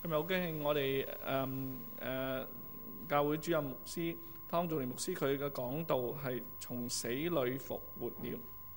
今日好高興我哋教會主任牧師湯仲年牧師佢嘅講道係從死裏復活了。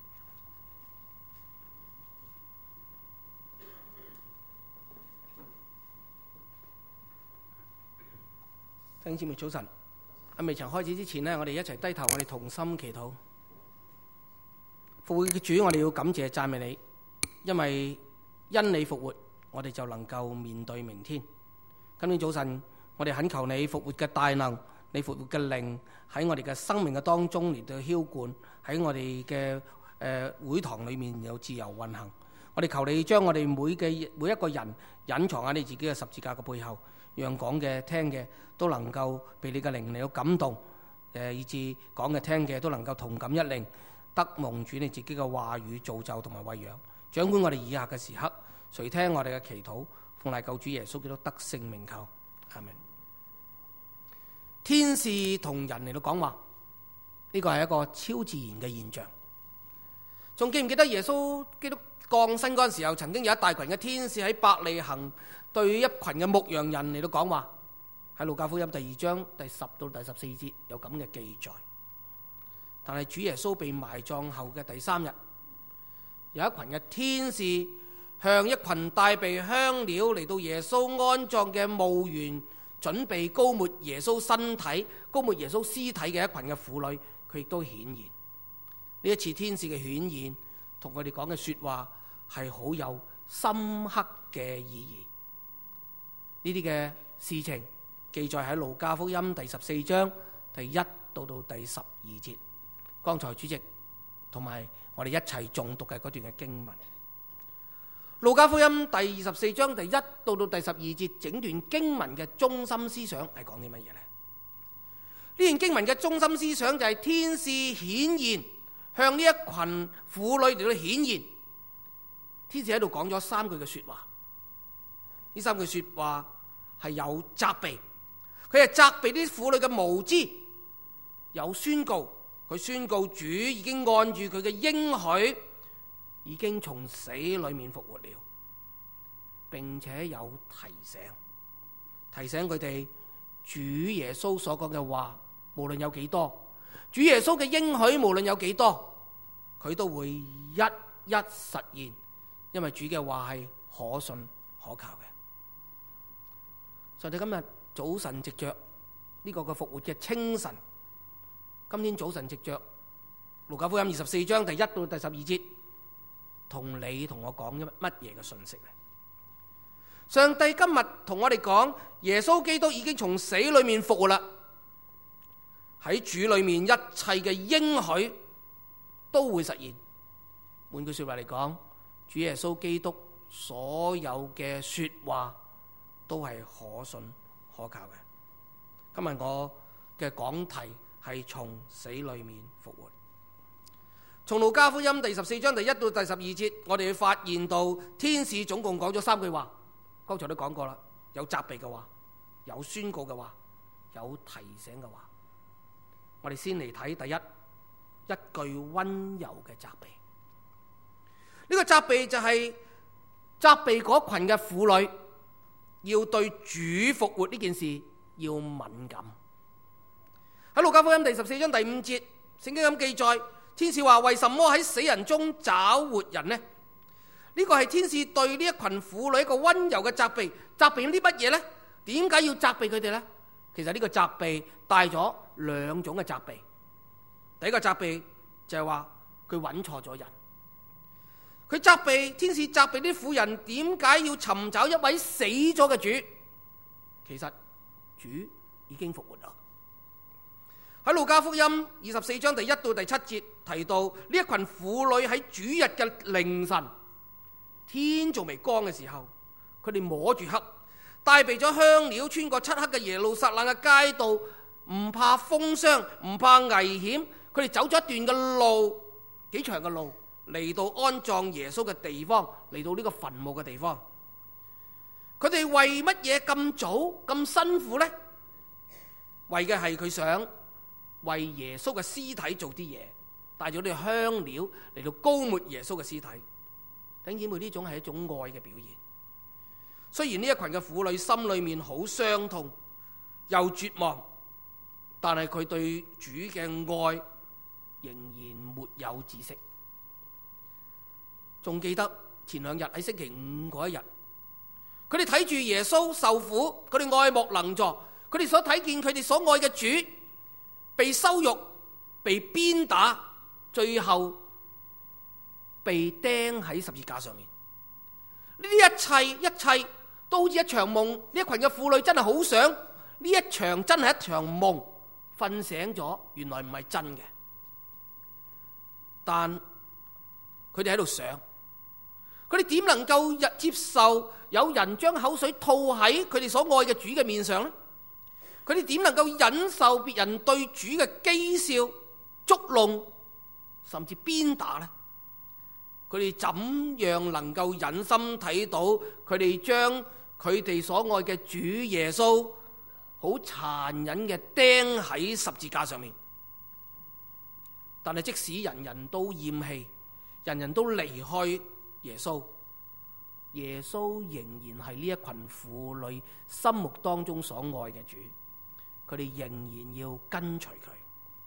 弟兄姊妹早晨，喺未曾開始之前呢，我哋一齊低頭，我哋同心祈禱。復活嘅主，我哋要感謝讚美你，因為因你復活，我哋就能夠面對明天。今天早晨，我哋懇求你復活嘅大能，你復活嘅靈喺我哋嘅生命嘅當中嚟到澆灌，喺我哋嘅會堂裏面有自由運行。我哋求你將我哋每一個人隱藏喺你自己嘅十字架嘅背後，讓講嘅聽嘅都能夠被你嘅靈嚟到感動，以致講嘅聽嘅都能夠同感一靈，得蒙主你自己嘅話語造就同埋餵養。掌管我哋以下嘅時刻，垂聽我哋嘅祈禱，奉賴救主耶穌基督得勝名求，阿們。天使同人嚟到講話，呢個係一個超自然嘅現象。仲記唔記得耶穌基督降生嗰陣時候，曾經有一大群嘅天使喺伯利恆對一群嘅牧羊人嚟到講話？喺路加福音第2章第10到第14節有咁嘅記載。但係主耶穌被埋葬後嘅第3日，有一群嘅天使向一群帶備香料嚟到耶穌安葬嘅墓園，準備膏抹耶穌身體、膏抹耶穌屍體嘅一群嘅婦女，佢亦都顯現。呢一次天使嘅顯現同佢哋講嘅說話係好有深刻嘅意義。呢啲嘅事情記載喺路加福音第14章第1到第12節。剛才主席同埋我哋一齊誦讀嘅嗰段嘅經文，路加福音第24章第1到第12節，整段經文嘅中心思想係講啲乜嘢呢？呢段經文嘅中心思想就係天使顯現，向呢一群婦女嚟到顯現。天使喺度講咗3句嘅說話，呢3句說話係有責備，佢係責備啲婦女嘅無知，有宣告。佢宣告主已經按住佢嘅應許，已經從死裏面復活了，並且有提醒佢哋主耶穌所講嘅話，無論有幾多，主耶穌嘅應許無論有幾多，佢都會一一實現，因為主嘅話係可信可靠嘅。所以今日早晨藉着呢個嘅復活嘅清晨，今天早晨藉着路加福音24章第1到第12節，同你同我講乜嘢嘅信息呢？上帝今日同我哋講，耶穌基督已經從死裏面復活啦。喺主裏面一切嘅應許都會實現。換句說話嚟講，主耶穌基督所有嘅說話都係可信可靠嘅。今日我嘅講題係從死裏面復活。從路加福音第14章第1到第12節，我哋會發現到天使總共講咗3句話。剛才都講過啦，有責備嘅話，有宣告嘅話，有提醒嘅話。我哋先嚟睇第一句溫柔嘅責備。呢個責備就係責備嗰群嘅婦女，要對主復活呢件事要敏感。喺路加福音第14章第5節，聖經咁記載，天使話：為什麼喺死人中找活人呢？呢個係天使對呢一群婦女一個溫柔嘅責備。責備啲乜嘢呢？點解要責備佢哋呢？其實呢個責備帶咗2種嘅責備。第一個責備就係話佢揾錯咗人。佢責備，天使責備啲婦人點解要尋找一位死咗嘅主？其實主已經復活啦。喺路加福音24章第1到第7節提到，呢一群婦女喺主日嘅凌晨，天仲未光嘅時候，佢哋摸住黑，帶備咗香料，穿過漆黑嘅耶路撒冷嘅街道，唔怕風霜，唔怕危險。佢哋走咗一段嘅路，幾長嘅路，嚟到安葬耶穌嘅地方，嚟到呢個墳墓嘅地方。佢哋為乜嘢咁早咁辛苦呢？為嘅係佢想為耶穌嘅屍體做啲嘢，帶咗啲香料嚟到膏抹耶穌嘅屍體。弟兄姊妹，呢種係一種愛嘅表現。 雖然呢一群嘅婦女心裏面好傷痛又絕望，但係佢對主嘅愛仍然沒有止息。仲記得前兩日喺星期五嗰一日，佢哋睇住耶穌受苦，佢哋愛莫能助，佢哋所睇見佢哋所愛嘅主被羞辱、被鞭打，最後被釘喺十字架上面。呢啲一切都好似一場夢。呢一群嘅婦女真係好想呢一場真係一場夢，瞓醒咗原來唔係真嘅。但佢哋喺度想，佢哋點能夠接受有人將口水吐喺佢哋所愛嘅主嘅面上呢？佢哋點能夠忍受別人對主嘅譏笑、捉弄甚至鞭打呢？佢哋怎樣能夠忍心睇到佢哋將佢哋所愛嘅主耶穌好殘忍嘅釘喺十字架上面？但係即使人人都厭棄，人人都離開耶穌，耶穌仍然係呢一群婦女心目當中所愛嘅主，佢哋仍然要跟隨佢。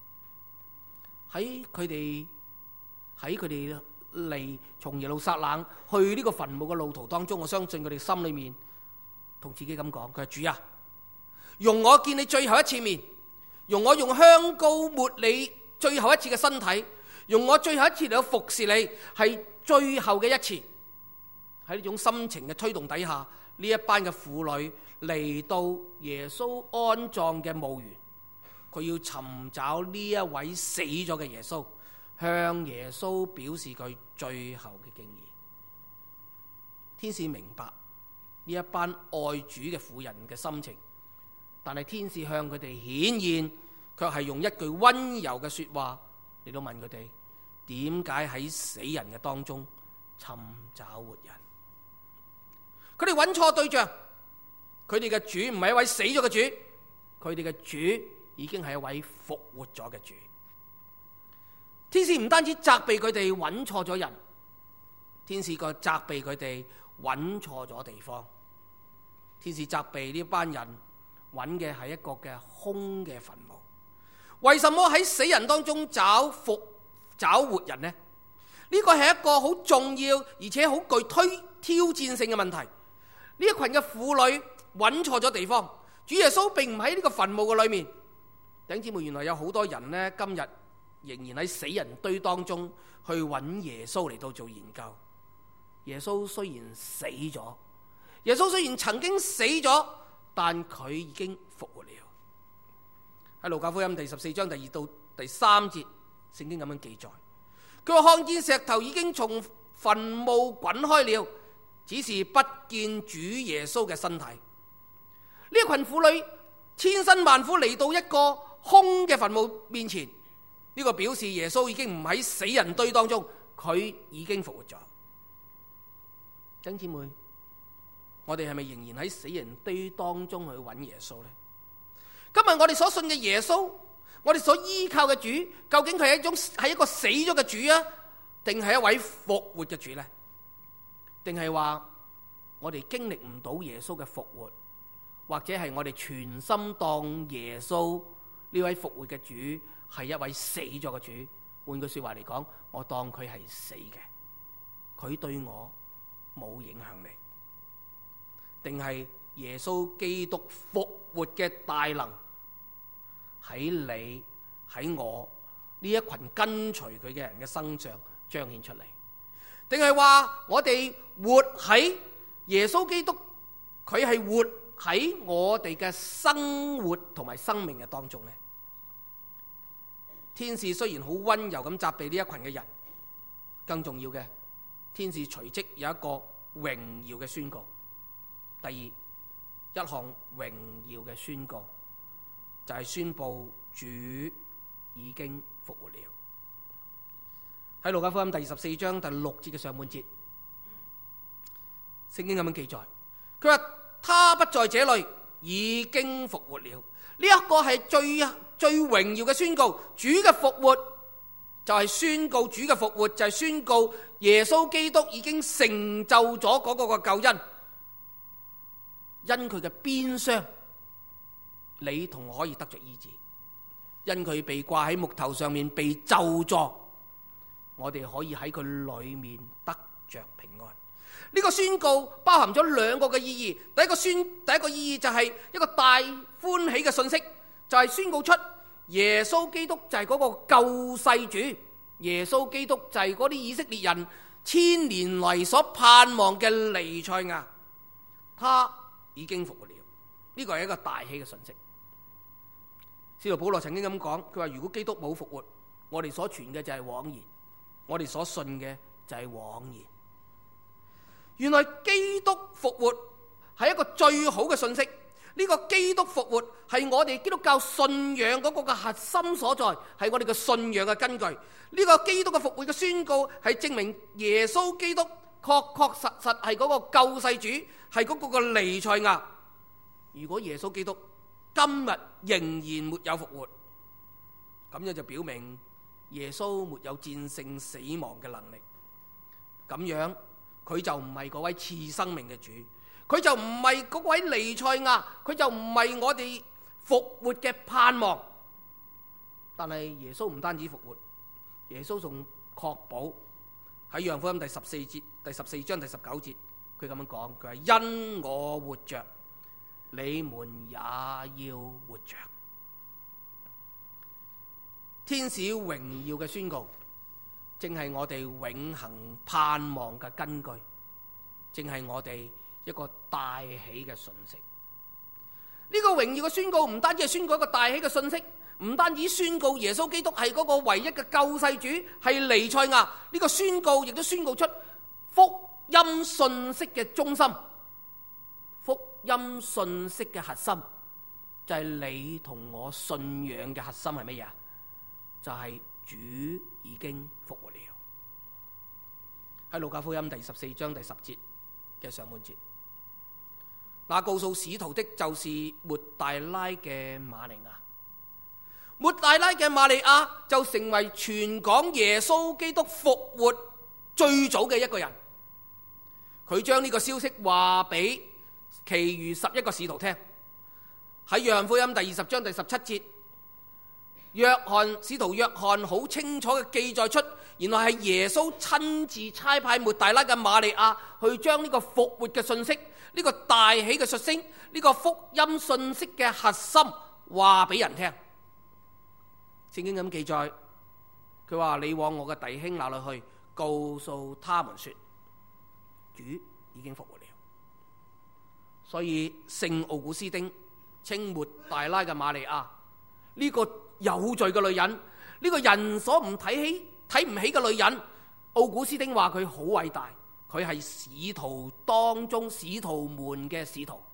喺佢哋嚟從耶路撒冷去呢個墳墓嘅路途當中，我相信佢哋心裏面同自己咁講：佢話主啊，容我見你最後一次面，容我用香膏抹你最後一次嘅身體，用我最後一次嚟到服侍你，係最後嘅一次。喺呢種心情嘅推動底下，呢一班嘅婦女嚟到耶穌安葬嘅墓園，佢要尋找呢一位死咗嘅耶穌，向耶穌表示佢最後嘅敬意。天使明白呢一班愛主嘅婦人嘅心情，但係天使向佢哋顯現，卻係用一句溫柔嘅說話嚟到問佢哋：點解喺死人嘅當中尋找活人？佢哋揾錯對象，佢哋嘅主唔係一位死咗嘅主，佢哋嘅主已經係一位復活咗嘅主。天使唔單止責備佢哋揾錯咗人，天使個責備佢哋揾錯咗地方。天使責備呢班人揾嘅係一個嘅空嘅墳墓。為什麼喺死人當中找活人呢？呢個係一個好重要而且好具挑戰性嘅問題。呢一群嘅婦女揾錯咗地方，主耶穌並唔喺呢個墳墓嘅裏面。弟兄姊妹，原來有好多人呢，今日仍然喺死人堆當中去揾耶穌嚟到做研究。耶穌雖然死咗，耶穌雖然曾經死咗，但佢已經復活了。喺路加福音第14章第2到第3節，聖經咁樣記載，佢話看見石頭已經從墳墓滾開了，只是不見主耶穌嘅身體。呢一群婦女千辛萬苦嚟到一個空嘅墳墓面前，呢個表示耶穌已經唔喺死人堆當中，佢已經復活咗。弟兄姊妹，我哋係咪仍然喺死人堆當中去揾耶穌呢？今日我哋所信嘅耶穌，我哋所依靠嘅主，究竟佢係一個死咗嘅主啊，定係一位復活嘅主呢？定係話我哋經歷唔到耶穌嘅復活，或者係我哋全心當耶穌呢位復活嘅主係一位死咗嘅主？換句說話嚟講，我當佢係死嘅，佢對我冇影響力。定係耶穌基督復活嘅大能喺你喺我呢一群跟隨佢嘅人嘅身上彰顯出嚟？定係話我哋活喺耶穌基督，佢係活喺我哋嘅生活同埋生命嘅當中呢？天使雖然好溫柔咁責備呢一群嘅人，更重要嘅，天使隨即有一個榮耀嘅宣告。第二，一項榮耀嘅宣告就係宣布主已經復活了。喺路加福音第14章第6節嘅上半節，聖經咁樣記載，佢話他不在這裏，已經復活了。呢一個係最榮耀嘅宣告。主嘅復活就係宣告主嘅復活，就係宣告耶穌基督已經成就咗嗰個嘅救恩。 因佢嘅鞭傷，你同我可以得着醫治；因佢被掛喺木頭上面被咒詛，我哋可以喺佢裏面得着平安。呢個宣告包含咗兩個嘅意義。第一個意義就係一個大歡喜嘅信息，就係宣告出耶穌基督就係嗰個救世主，耶穌基督就係嗰啲以色列人千年嚟所盼望嘅彌賽亞，他已經復活了。呢個係一個大喜嘅信息。使徒保羅曾經咁講，佢話如果基督冇復活，我哋所傳嘅就係枉然，我哋所信嘅就係枉然。原來基督復活係一個最好嘅信息。呢個基督復活係我哋基督教信仰嗰個嘅核心所在，係我哋嘅信仰嘅根據。呢個基督嘅復活嘅宣告係證明耶穌基督確確實實係嗰個救世主，係嗰個嘅彌賽亞。如果耶穌基督今日仍然沒有復活，咁樣就表明耶穌沒有戰勝死亡嘅能力。咁樣佢就唔係嗰位賜生命嘅主，佢就唔係嗰位彌賽亞，佢就唔係我哋復活嘅盼望。但係耶穌唔單止復活，耶穌仲確保喺約翰福音第14章第19節，佢咁樣講，佢話因我活着，你們也要活着。天使榮耀嘅宣告，正係我哋永恆盼望嘅根據，正係我哋一個大喜嘅信息。呢個榮耀嘅宣告唔單止係宣告一個大喜嘅信息，唔單止宣告耶穌基督係嗰個唯一嘅救世主，係彌賽亞。呢個宣告亦都宣告出福音信息嘅中心，福音信息嘅核心就係你同我信仰嘅核心係乜嘢？就係主已經復活了。喺路加福音第14章第10節嘅上半節，那告訴使徒的就是抹大拉嘅瑪利亞。抹大拉嘅瑪利亞就成為傳講耶穌基督復活最早嘅一個人。佢將呢個消息話俾其餘11個使徒聽。喺約翰福音第20章第17節，使徒約翰好清楚嘅記載出，原來係耶穌親自差派抹大拉嘅瑪利亞去將呢個復活嘅信息，呢個大喜嘅訊息，呢個福音信息嘅核心話俾人聽。聖經咁記載，佢話你往我嘅弟兄那裏去，告訴他們說，主已經復活了。所以聖奧古斯丁稱抹大拉嘅瑪利亞呢個有罪嘅女人，呢個人所唔睇唔起嘅女人，奧古斯丁話佢好偉大，佢係使徒當中使徒們嘅使徒，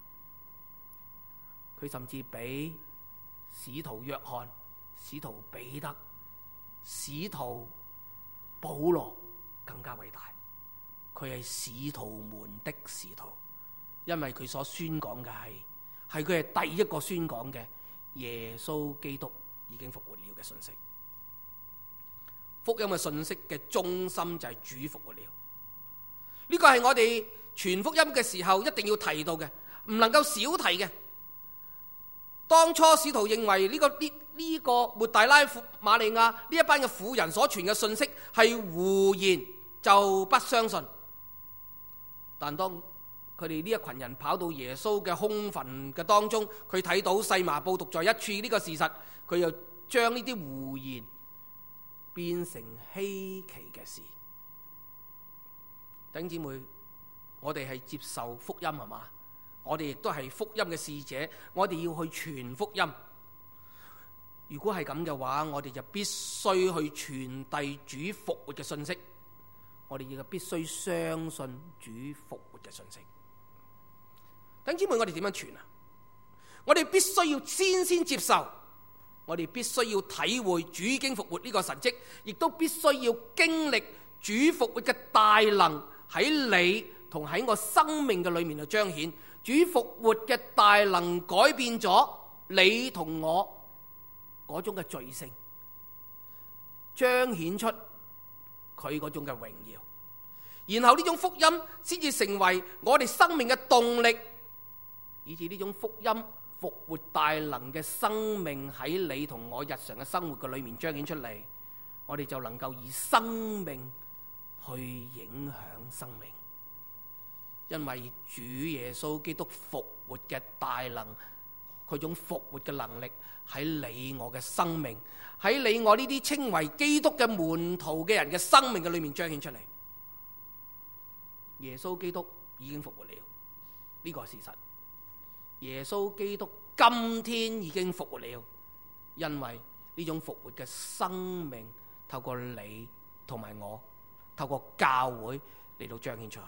佢甚至比使徒約翰、使徒彼得、使徒保羅更加偉大。佢係使徒們的使徒，因為佢所宣講嘅係佢係第一個宣講嘅耶穌基督已經復活了嘅信息。福音嘅信息嘅中心就係主復活了。呢個係我哋傳福音嘅時候一定要提到嘅，唔能夠少提嘅。當初使徒認為呢個抹大拉瑪利亞呢一班嘅婦人所傳嘅信息係胡言，就不相信。但當佢哋呢一群人跑到耶穌嘅空墳嘅當中，佢睇到細麻布獨在一處呢個事實，佢又將呢啲胡言變成稀奇嘅事。弟兄姊妹，我哋係接受福音係嘛？我哋亦都係福音嘅使者，我哋要去傳福音。如果係咁嘅話，我哋就必須去傳遞主復活嘅信息。我哋亦必須相信主復活嘅信息。弟兄姊妹，我哋點樣傳啊？我哋必須要先接受，我哋必須要體會主已經復活呢個神蹟，亦都必須要經歷主復活嘅大能喺你同喺我生命嘅裏面去彰顯。主復活嘅大能改變咗你同我嗰種嘅罪性，彰顯出佢嗰種嘅榮耀，然後呢種福音先至成為我哋生命嘅動力， 以致呢種福音復活大能嘅生命喺你同我日常嘅生活嘅裏面彰顯出嚟，我哋就能夠以生命去影響生命。因為主耶穌基督復活嘅大能，佢種復活嘅能力喺你我嘅生命，喺你我呢啲稱為基督嘅門徒嘅人嘅生命嘅裏面彰顯出嚟。耶穌基督已經復活了，呢個係事實。耶穌基督今天已經復活了，因為呢種復活嘅生命透過你同埋我，透過教會嚟到彰顯出去。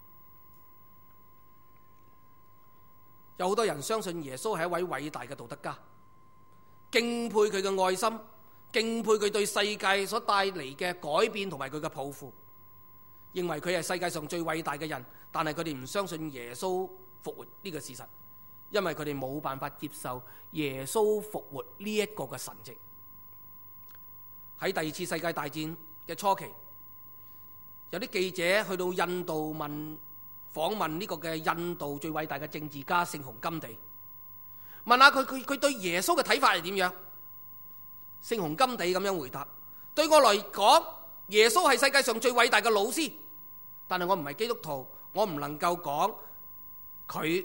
有好多人相信耶穌係一位偉大嘅道德家，敬佩佢嘅愛心，敬佩佢對世界所帶嚟嘅改變同埋佢嘅抱負，認為佢係世界上最偉大嘅人。但係佢哋唔相信耶穌復活呢個事實，因為佢哋冇辦法接受耶穌復活呢一個嘅神蹟。喺第二次世界大戰嘅初期，有啲記者去到印度訪問呢個嘅印度最偉大嘅政治家聖雄甘地，問下佢對耶穌嘅睇法係點樣？聖雄甘地咁樣回答：對我嚟講，耶穌係世界上最偉大嘅老師，但係我唔係基督徒，我唔能夠講佢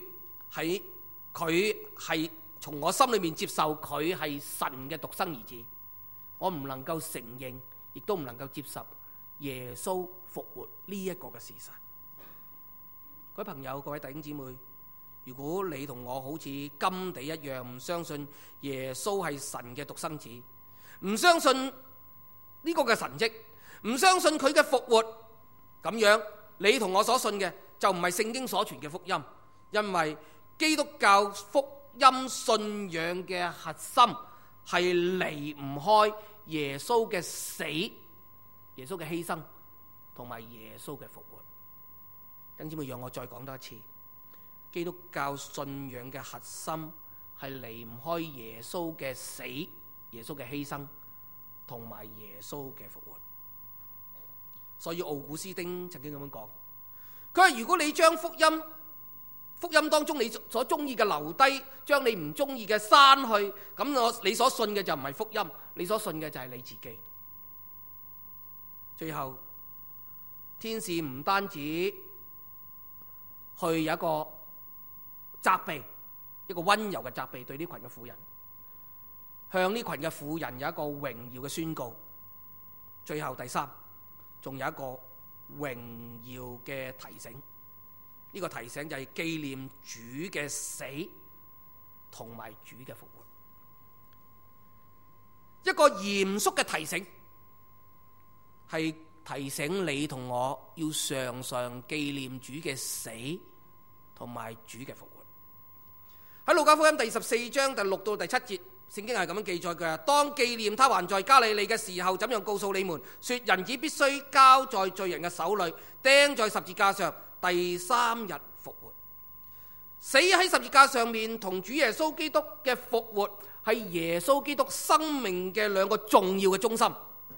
係從我心裏面接受佢係神嘅獨生兒子，我唔能夠承認，亦都唔能夠接受耶穌復活呢一個嘅事實。各位朋友，各位弟兄姊妹，如果你同我好似甘地一樣，唔相信耶穌係神嘅獨生子，唔相信呢個嘅神蹟，唔相信佢嘅復活，咁樣你同我所信嘅就唔係聖經所傳嘅福音。因為基督教福音信仰嘅核心係離唔開耶穌嘅死、耶穌嘅犧牲同埋耶穌嘅復活。弟兄姊妹，讓我再講多一次，基督教信仰嘅核心係離唔開耶穌嘅死、耶穌嘅犧牲同埋耶穌嘅復活。所以奧古斯丁曾經咁樣講，佢話如果你將福音當中你所中意嘅留低，將你唔中意嘅刪去，咁你所信嘅就唔係福音，你所信嘅就係你自己。最後，天使唔單止去有一個責備，一個溫柔嘅責備對呢群嘅婦人，向呢群嘅婦人有一個榮耀嘅宣告。最後第三，仲有一個榮耀嘅提醒。呢個提醒就係紀念主嘅死同埋主嘅復活，一個嚴肅嘅提醒，係提醒你同我要常常紀念主嘅死同埋主嘅復活。喺路加福音第14章第6到第7節，聖經係咁樣記載嘅：當紀念他還在加利利嘅時候，怎樣告訴你們，說人子必須交在罪人嘅手裏，釘在十字架上，第3日復活。死喺十字架上面同主耶穌基督嘅復活係耶穌基督生命嘅兩個重要嘅中心。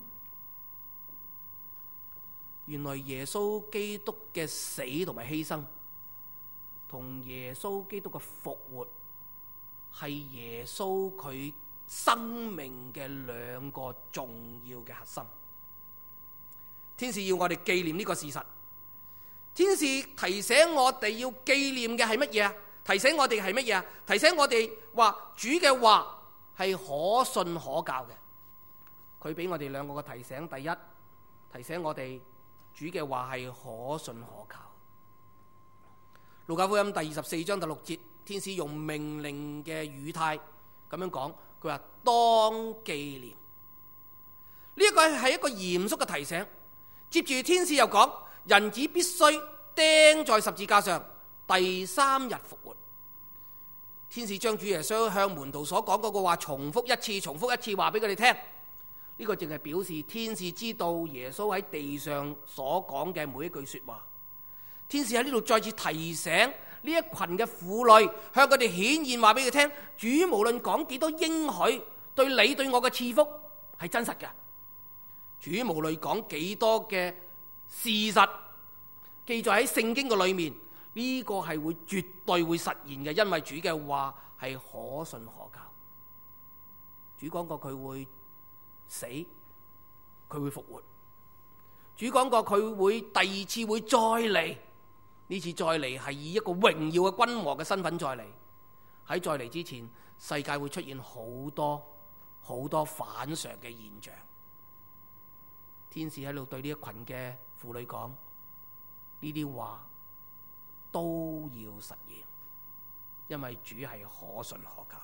原來耶穌基督嘅死同埋犧牲同耶穌基督嘅復活係耶穌佢生命嘅兩個重要嘅核心。天使要我哋紀念呢個事實。天使提醒我哋要紀念嘅係乜嘢啊？提醒我哋係乜嘢啊？提醒我哋話主嘅話係可信可教嘅。佢俾我哋兩個嘅提醒：第一，提醒我哋主嘅話係可信可教。路加福音第24章第6節，天使用命令嘅語態咁樣講，佢話當紀念。呢個係一個嚴肅嘅提醒。接住天使又講，人子必須釘在十字架上，第3日復活。天使將主耶穌向門徒所講嗰個話重複一次話俾佢哋聽。呢個淨係表示天使知道耶穌喺地上所講嘅每一句說話。天使喺呢度再次提醒呢一群嘅婦女，向佢哋顯現話俾佢聽，主無論講幾多應許對你對我嘅賜福係真實嘅。主無論講幾多嘅事實記載喺聖經嘅裏面， 呢個係會絕對會實現嘅，因為主嘅話係可信可靠。主講過佢會死，佢會復活。主講過佢會第二次會再嚟，呢次再嚟係以一個榮耀嘅君王嘅身份再嚟。喺再嚟之前，世界會出現好多反常嘅現象。天使喺度對呢一群嘅婦女講，呢啲話都要實現，因為主係可信可靠。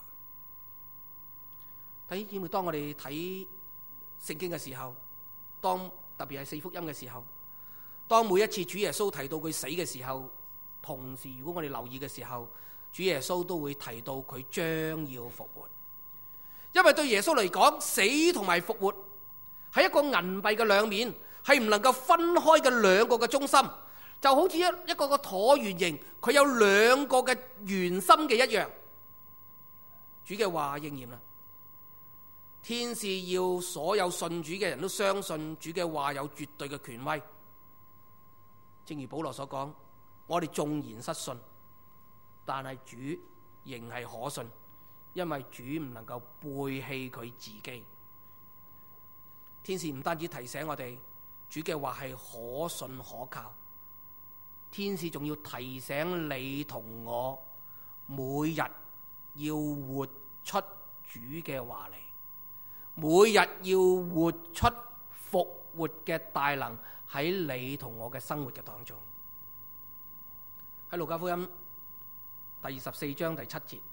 弟兄姊妹，當我哋睇聖經嘅時候，特別係四福音嘅時候，當每一次主耶穌提到佢死嘅時候，同時如果我哋留意嘅時候，主耶穌都會提到佢將要復活。因為對耶穌嚟講，死同埋復活係一個銀幣嘅兩面，係唔能夠分開嘅兩個嘅中心，就好似一個個橢圓形，佢有兩個嘅圓心嘅一樣。主嘅話應驗啦，天使要所有信主嘅人都相信主嘅話有絕對嘅權威。正如保羅所講，我哋縱然失信，但係主仍係可信，因為主唔能夠背棄佢自己。天使唔單止提醒我哋主嘅話係可信可靠，天使仲要提醒你同我每日要活出主嘅話嚟，每日要活出復活嘅大能喺你同我嘅生活嘅當中。喺路加福音第24章第7節，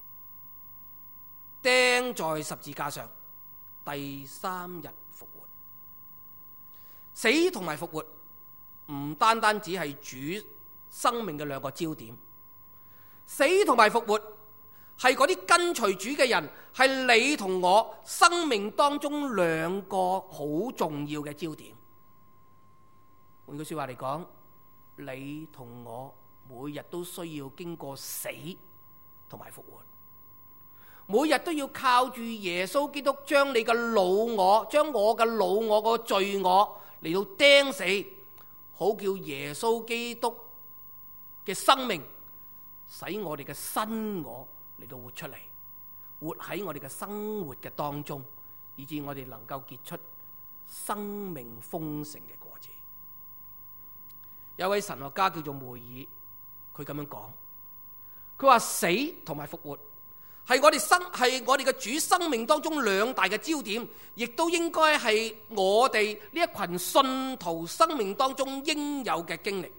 釘在十字架上，第3日復活。死同埋復活唔單單只係主生命嘅兩個焦點，死同埋復活係嗰啲跟隨主嘅人，係你同我生命當中兩個好重要嘅焦點。換句說話嚟講，你同我每日都需要經過死同埋復活，每日都要靠住耶穌基督將你嘅老我，將我嘅老我個罪我嚟到釘死，好叫耶穌基督嘅生命使我哋嘅新我嚟到活出嚟，活喺我哋嘅生活嘅當中，以致我哋能夠結出生命豐盛嘅果子。有位神學家叫做梅爾，佢咁樣講，佢話死同埋復活係我哋嘅主生命當中兩大嘅焦點，亦都應該係我哋呢一群信徒生命當中應有嘅經歷。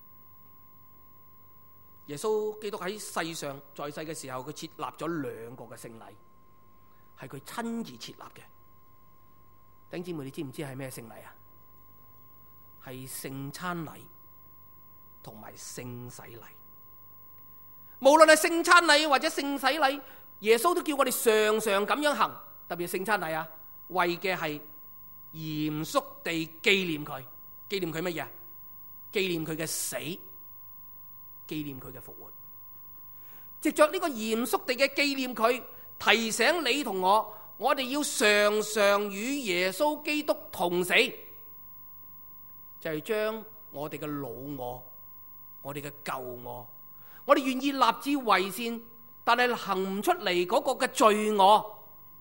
耶穌基督喺世上在世嘅時候，佢設立咗兩個嘅聖禮，係佢親自設立嘅。弟兄姊妹，你知唔知係咩聖禮啊？係聖餐禮同埋聖洗禮。無論係聖餐禮或者聖洗禮，耶穌都叫我哋常常咁樣行。特別係聖餐禮啊，為嘅係嚴肅地紀念佢。紀念佢乜嘢？紀念佢嘅死，紀念佢嘅復活。藉着呢個嚴肅地嘅紀念佢，提醒你同我哋要常常與耶穌基督同死，就係將我哋嘅老我，我哋嘅舊我哋願意立志為善，但係行唔出嚟嗰個嘅罪惡，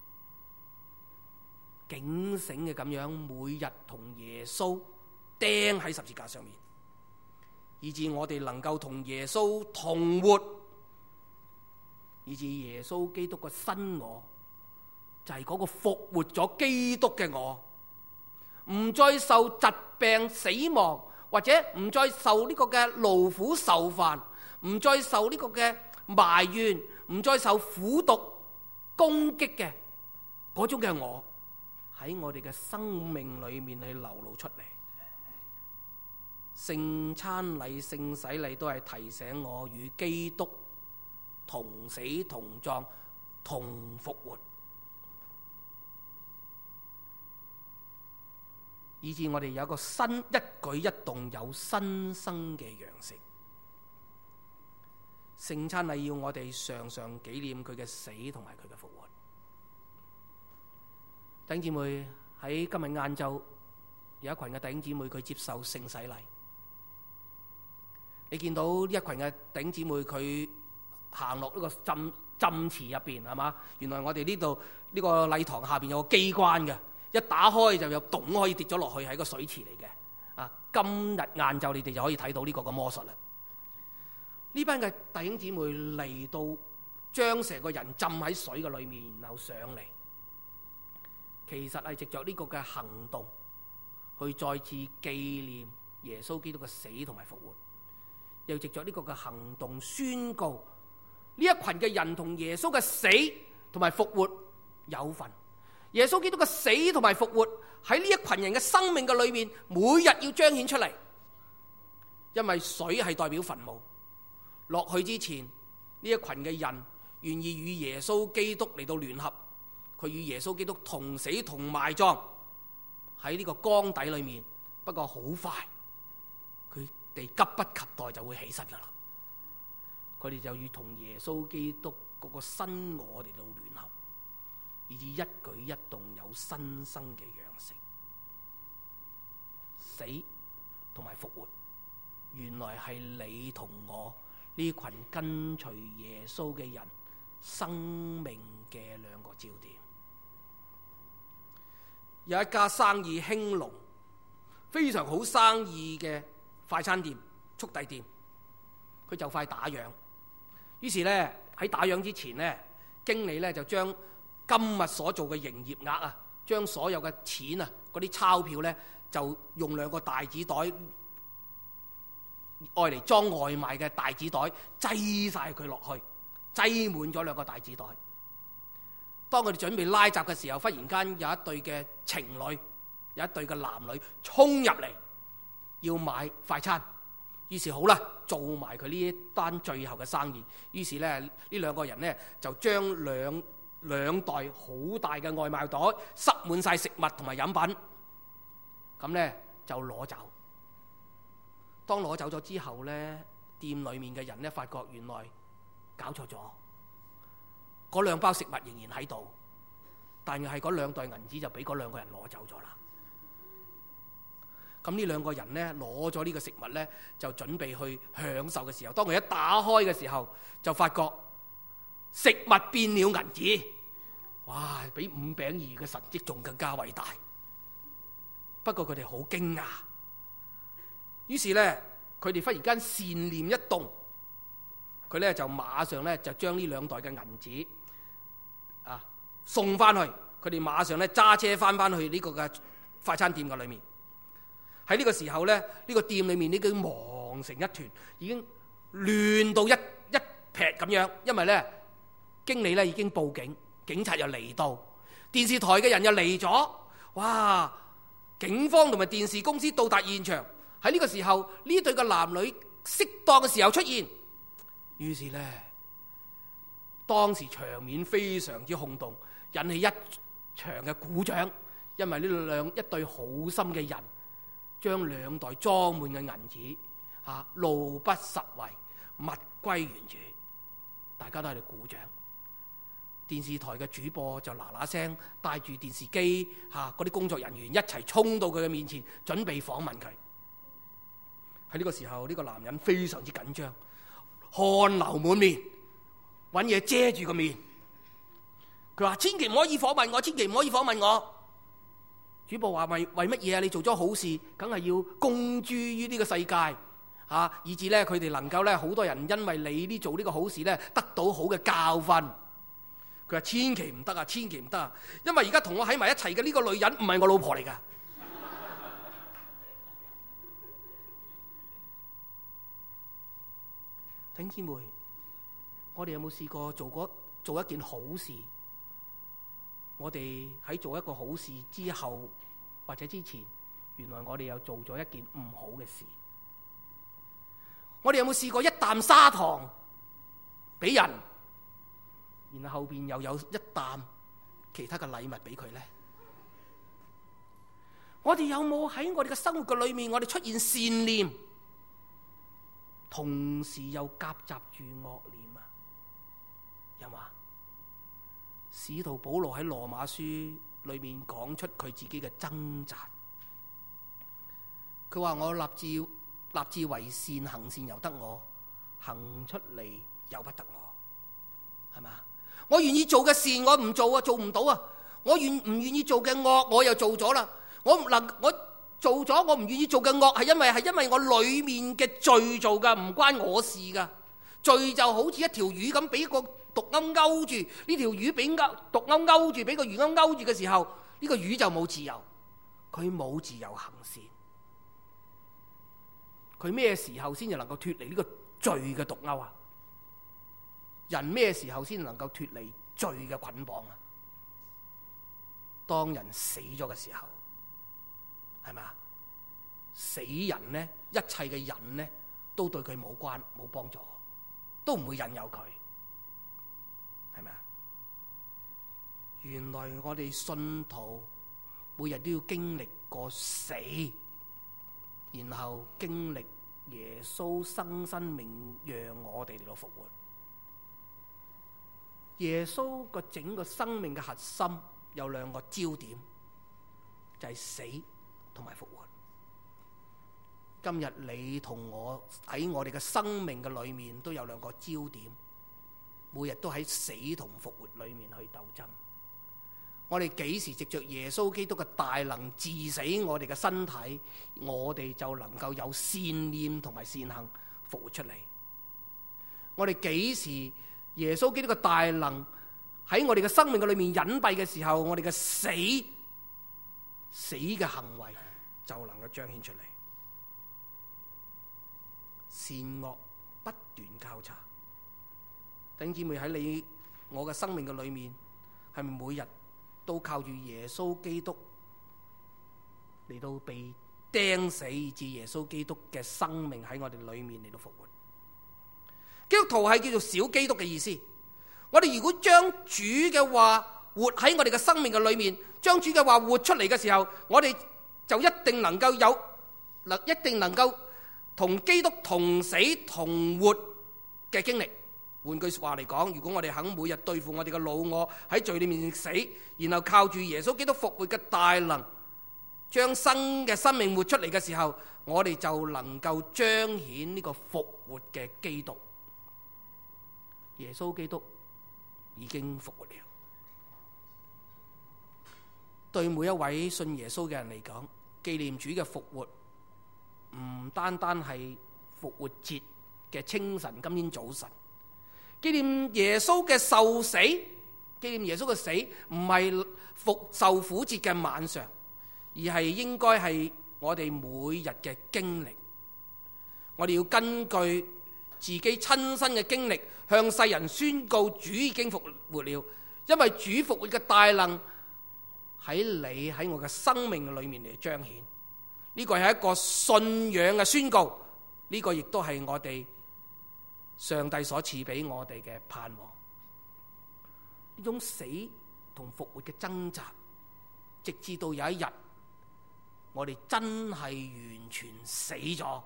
警醒嘅咁樣每日同耶穌釘喺十字架上面，以致我哋能夠同耶穌同活，以致耶穌基督嘅新我就係嗰個復活咗基督嘅我，唔再受疾病死亡，或者唔再受呢個嘅勞苦愁煩，唔再受呢個嘅埋怨，唔再受苦毒攻擊嘅嗰種嘅我，喺我哋嘅生命裏面去流露出嚟。聖餐禮、聖洗禮都係提醒我與基督同死同葬同復活，以致我哋有一個新一舉一動有新生嘅樣式。聖餐禮要我哋常常紀念佢嘅死同埋佢嘅復活。弟兄姊妹，喺今日晏晝有一群嘅弟兄姊妹佢接受聖洗禮。 你見到呢一群嘅弟兄姊妹，佢行落呢個浸池入邊，係嘛？原來我哋呢度呢個禮堂下邊有個機關嘅，一打開就有洞可以跌咗落去，係個水池嚟嘅。今日晏晝你哋就可以睇到呢個魔術啦。呢班嘅弟兄姊妹嚟到，將成個人浸喺水嘅裏面，然後上嚟，其實係藉着呢個嘅行動去再次紀念耶穌基督嘅死同埋復活，又藉着呢個嘅行動宣告呢一群嘅人同耶穌嘅死同埋復活有份。耶穌基督嘅死同埋復活喺呢一群人嘅生命嘅裏面，每日要彰顯出嚟。因為水係代表墳墓，落去之前呢一群嘅人願意與耶穌基督嚟到聯合，佢與耶穌基督同死同埋葬喺呢個缸底裏面。不過好快，佢哋急不及待就會起身噶啦。佢哋就與同耶穌基督嗰個新我嚟到聯合，以致一舉一動有新生嘅樣式。死同埋復活，原來係你同我呢群跟隨耶穌嘅人生命嘅兩個焦點。有一家生意興隆、非常好生意嘅快餐店、速遞店，佢就快打烊。於是呢，喺打烊之前呢，經理呢就將今日所做嘅營業額啊，將所有嘅錢啊，嗰啲鈔票呢，就用兩個大紙袋，愛嚟裝外賣嘅大紙袋，擠晒佢落去，擠滿咗兩個大紙袋。當佢哋準備拉閘嘅時候，忽然間有一對嘅情侶，有一對嘅男女衝入嚟要買快餐。於是好啦，做埋佢呢一單最後嘅生意。於是咧，呢兩個人呢，就將兩袋好大嘅外賣袋塞滿晒食物同埋飲品，咁呢，就攞走。當攞走咗之後呢，店裏面嘅人呢，發覺原來搞錯咗，嗰兩包食物仍然喺度，但係嗰兩袋銀紙就俾嗰兩個人攞走咗啦。咁呢兩個人呢，攞咗呢個食物呢，就準備去享受嘅時候，當佢一打開嘅時候，就發覺食物變了銀紙。哇！比五餅二魚嘅神蹟仲更加偉大。不過佢哋好驚訝，於是呢，佢哋忽然間善念一動，佢呢就馬上呢，就將呢兩袋嘅銀紙送翻去。佢哋馬上呢，揸車翻去呢個嘅快餐店嘅裏面。喺呢個時候呢，呢個店裏面已經忙成一團，已經亂到一撇咁樣。因為呢，經理呢已經報警，警察又嚟到，電視台嘅人又嚟咗。哇！警方同埋電視公司到達現場。喺呢個時候，呢對嘅男女適當嘅時候出現，於是呢，當時場面非常之轟動，引起一場嘅鼓掌。因為呢一對好心嘅人，將兩袋裝滿嘅銀紙路不拾遺，物歸原主。大家都喺度鼓掌。電視台嘅主播就嗱聲帶住電視機嗰啲工作人員一齊衝到佢嘅面前，準備訪問佢。喺呢個時候，呢個男人非常之緊張，汗流滿面，揾嘢遮住個面。佢話：千祈唔可以訪問我，千祈唔可以訪問我。主播話：為乜嘢啊？你做咗好事，梗係要公諸於呢個世界，以致咧佢哋能夠咧好多人因為你呢做呢個好事咧得到好嘅教訓。佢話：千祈唔得啊，千祈唔得啊！因為而家同我喺埋一齊嘅呢個女人唔係我老婆嚟噶。弟兄姊妹，我哋有冇試過做一件好事？我哋喺做一個好事之後或者之前，原來我哋又做咗一件唔好嘅事。我哋有冇試過一啖砂糖俾人，然後後邊又有一啖其他嘅禮物俾佢呢？我哋有冇喺我哋嘅生活嘅裏面，我哋出現善念，同時又夾雜住惡念啊？有嘛？使徒保羅喺羅馬書裏面講出佢自己嘅掙扎。佢話：我立志立志為善，行善由得我，行出嚟由不得我，係嘛？我願意做嘅善我唔做啊，做唔到啊！我唔願意做嘅惡我又做咗啦。我做咗我唔願意做嘅惡係因為我裏面嘅罪做噶，唔關我事噶。罪就好似一條魚咁，俾個毒鈎勾住，呢條魚俾毒鈎勾住，俾個魚鈎勾住嘅時候，呢個魚就冇自由，佢冇自由行善。佢咩時候先至能夠脫離呢個罪嘅毒鈎啊？人咩時候先能夠脫離罪嘅捆綁啊？當人死咗嘅時候，係咪啊？死人呢，一切嘅人呢，都對佢冇幫助，都唔會引誘佢，係咪啊？原來我哋信徒每日都要經歷過死，然後經歷耶穌生命，讓我哋嚟到復活。耶穌個整個生命嘅核心有兩個焦點，就係死同埋復活。今日你同我喺我哋嘅生命嘅裏面都有兩個焦點，每日都喺死同復活裏面去鬥爭。我哋幾時藉着耶穌基督嘅大能治死我哋嘅身體，我哋就能夠有善念同埋善行復活出嚟。我哋幾時耶穌基督嘅大能喺我哋嘅生命嘅裏面隱蔽嘅時候，我哋嘅死嘅行為就能夠彰顯出嚟。善惡不斷交叉，弟兄姊妹，喺我嘅生命嘅裏面，係咪每日都靠住耶穌基督嚟到被釘死，以致耶穌基督嘅生命喺我哋裏面嚟到復活？基督徒係叫做小基督嘅意思。我哋如果將主嘅話活喺我哋嘅生命嘅裏面，將主嘅話活出嚟嘅時候，我哋就一定能夠同基督同死同活嘅經歷。換句話嚟講，如果我哋肯每日對付我哋嘅老我喺罪裏面死，然後靠住耶穌基督復活嘅大能，將新嘅生命活出嚟嘅時候，我哋就能夠彰顯呢個復活嘅基督。耶穌基督已經復活了。對每一位信耶穌嘅人嚟講，紀念主嘅復活唔單單係復活節嘅清晨，今天早晨紀念耶穌嘅受死，紀念耶穌嘅死唔係受苦節嘅晚上，而係應該係我哋每日嘅經歷。我哋要根據自己親身嘅經歷向世人宣告主已經復活了，因為主復活嘅大能喺你喺我嘅生命裏面嚟彰顯。呢個係一個信仰嘅宣告，呢個亦都係我哋上帝所賜俾我哋嘅盼望。呢種死同復活嘅掙扎，直至到有一日我哋真係完全死咗，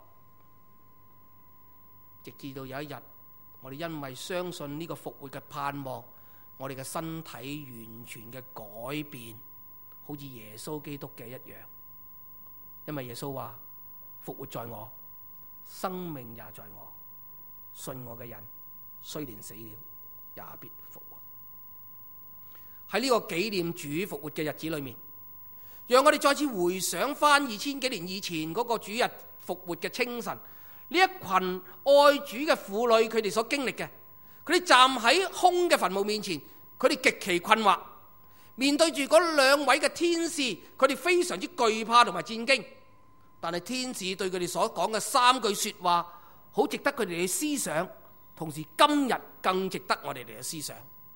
直至到有一日我哋因為相信呢個復活嘅盼望，我哋嘅身體完全嘅改變，好似耶穌基督嘅一樣。因為耶穌話復活在我，生命也在我，信我嘅人雖然死了也必復活。喺呢個紀念主復活嘅日子裏面，讓我哋再次回想翻2000幾年以前嗰個主日復活嘅清晨，呢一群愛主嘅婦女佢哋所經歷嘅，佢哋站喺空嘅墳墓面前，佢哋極其困惑，面對住嗰兩位嘅天使，佢哋非常之懼怕同埋戰驚。但係天使對佢哋所講嘅3句說話，好值得佢哋嘅思想，同時今日更值得我哋嚟嘅思想。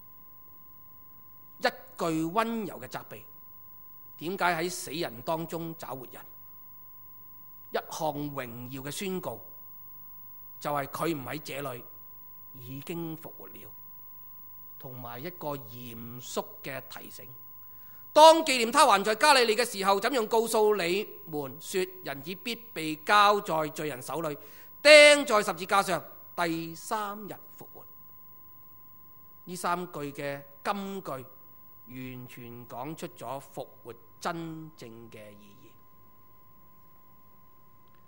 一句溫柔嘅責備，點解喺死人當中找活人？一項榮耀嘅宣告，就係佢唔喺這裏，已經復活了。同埋一個嚴肅嘅提醒，當紀念他還在加利利嘅時候，怎樣告訴你們說，人子必被交在罪人手裏，釘在十字架上，第3日復活。呢3句嘅金句完全講出咗復活真正嘅意義。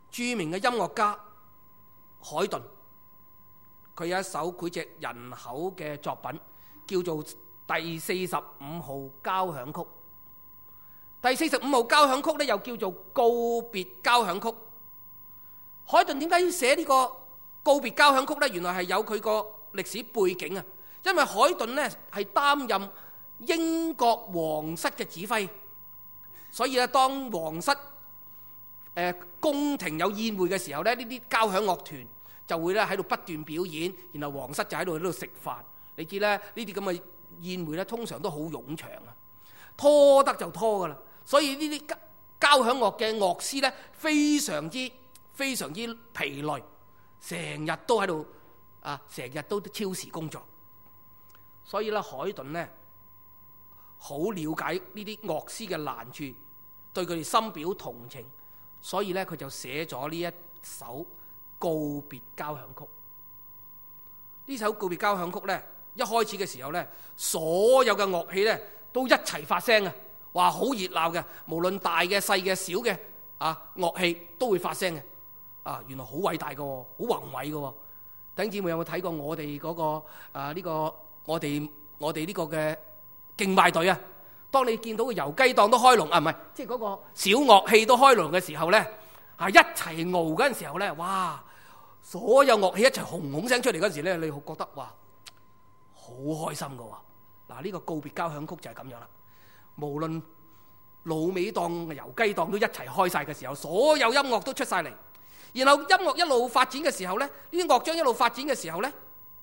著名嘅音樂家海頓，佢有一首膾炙人口嘅作品，叫做第45號交響曲。第45號交響曲咧，又叫做告別交響曲。海頓點解要寫呢個告別交響曲呢？原來係有佢個歷史背景啊！因為海頓呢係擔任英國皇室嘅指揮，所以咧當皇室宮廷有宴會嘅時候咧，呢啲交響樂團就會咧喺度不斷表演，然後皇室就喺度食飯。你知咧呢啲咁嘅宴會咧，通常都好冗長啊，拖得就拖噶啦。所以呢啲交響樂嘅樂師咧，非常之疲累，成日都喺度成日都超時工作。所以咧，海頓呢好了解呢啲樂師嘅難處，對佢哋深表同情，所以咧佢就寫咗呢一首告別交響曲。呢首告別交響曲咧，一開始嘅時候咧，所有嘅樂器咧都一齊發聲啊！哇，好熱鬧嘅，無論大嘅、細嘅、小嘅樂器都會發聲嘅。原來好偉大嘅，好宏偉嘅。弟兄姊妹有冇睇過我哋嗰個我哋呢個嘅敬拜隊啊？當你見到個油雞檔都開籠唔係，即係嗰個小樂器都開籠嘅時候咧，一齊熬嗰陣時候咧，哇！所有樂器一齊轟轟聲出嚟嗰陣時咧，你會覺得哇，好開心嘅。嗱，呢個告別交響曲就係咁樣啦。無論滷味檔、油雞檔都一齊開晒嘅時候，所有音樂都出晒嚟。然後音樂一路發展嘅時候咧，呢啲樂章一路發展嘅時候咧，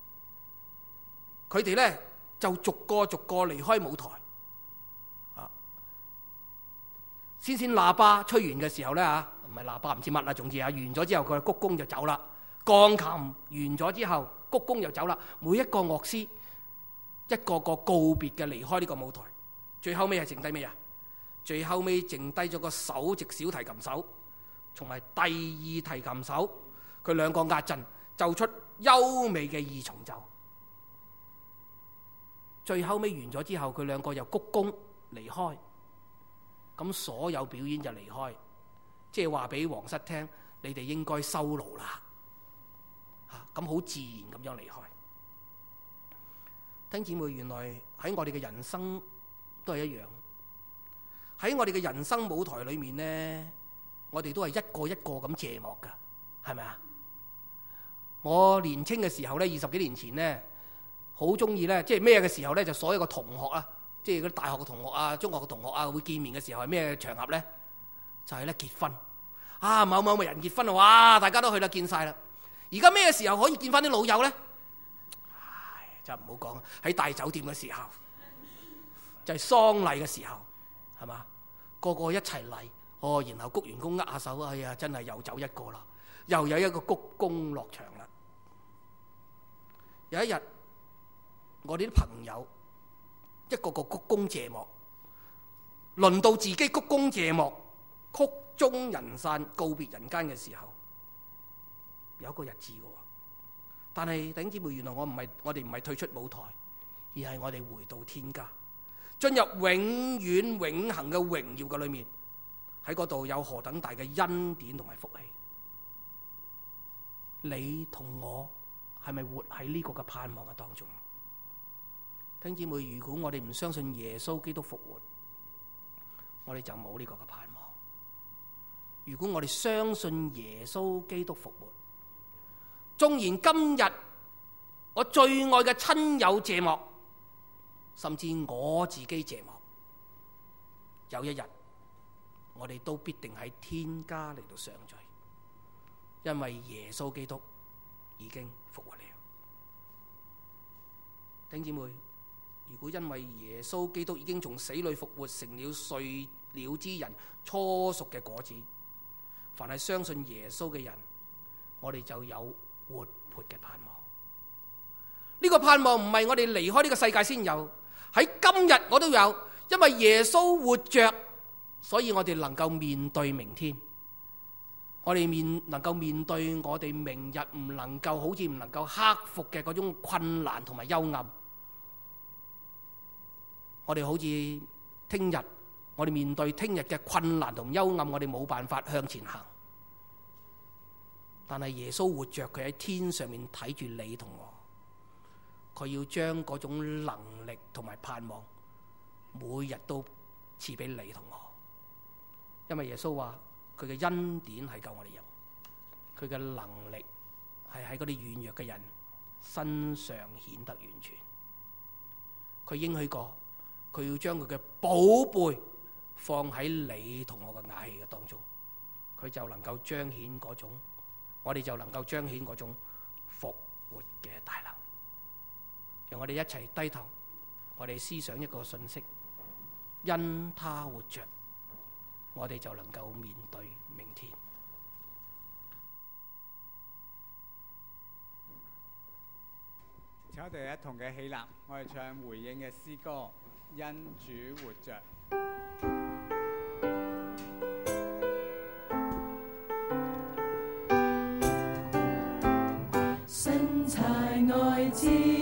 佢哋咧就逐個離開舞台。先喇叭吹完嘅時候咧唔係喇叭唔知乜啦，總之完咗之後佢鞠躬就走啦。鋼琴完咗之後鞠躬就走啦。每一個樂師一個個告別嘅離開呢個舞台。最後尾係剩低咩啊？最後尾剩低咗個首席小提琴手同埋第二提琴手，佢兩個壓陣奏出優美嘅二重奏。最後尾完咗之後，佢兩個又鞠躬離開，咁所有表演就離開，即係話俾皇室聽，你哋應該收爐啦。咁好自然咁樣離開。弟兄姊妹，原來喺我哋嘅人生都係一樣，喺我哋嘅人生舞台裏面呢，我哋都係一個一個咁謝幕噶，係咪啊？我年青嘅時候呢，20幾年前呢，好中意呢，即係咩嘅時候呢？就所有嘅同學啊，即係嗰啲大學嘅同學啊、中學嘅同學啊，會見面嘅時候係咩場合呢？就係咧結婚某某人結婚啊，哇！大家都去啦，見晒啦。而家咩時候可以見翻啲老友呢？真係唔好講，喺大酒店嘅時候，就係喪禮嘅時候，係嘛？個個一齊嚟，然後鞠完躬握下手，哎呀，真係又走一個啦，又有一個鞠躬落場啦。有一日，我哋啲朋友一個個鞠躬謝幕，輪到自己鞠躬謝幕，曲終人散，告別人間嘅時候，有一個日子嘅。但係弟兄姊妹，原來我哋唔係退出舞台，而係我哋回到天家，進入永遠永恆嘅榮耀嘅裏面。喺嗰度有何等大嘅恩典同埋福氣？你同我係咪活喺呢個嘅盼望嘅當中？弟兄姊妹，如果我哋唔相信耶穌基督復活，我哋就冇呢個嘅盼望。如果我哋相信耶穌基督復活，縱然今日我最愛嘅親友謝幕，甚至我自己謝幕，有一日我哋都必定喺天家嚟到相聚，因為耶穌基督已經復活了。弟兄姊妹，如果因為耶穌基督已經從死裏復活，成了睡了之人初熟嘅果子，凡係相信耶穌嘅人，我哋就有活潑嘅盼望。呢個盼望唔係我哋離開呢個世界先有，喺今日我都有，因為耶穌活着，所以我哋能夠面對明天，我哋能夠面對我哋明日唔能夠好似唔能夠克服嘅嗰種困難同埋幽暗。我哋好似聽日，我哋面對聽日嘅困難同幽暗，我哋冇辦法向前行。 但係耶穌活着，佢喺天上面睇住你同我，佢要將嗰種能力同埋盼望每日都賜俾你同我。因為耶穌話佢嘅恩典係夠我哋用，佢嘅能力係喺嗰啲軟弱嘅人身上顯得完全。佢應許過，佢要將佢嘅寶貝放喺你同我嘅瓦器嘅當中，佢就能夠彰顯嗰種，我哋就能夠彰顯嗰種復活嘅大能。讓我哋一齊低頭，我哋思想一個信息：因他活着，我哋就能夠面對明天。 請我哋一同嘅起立，我哋唱回應嘅詩歌《因主活着》。 身材愛之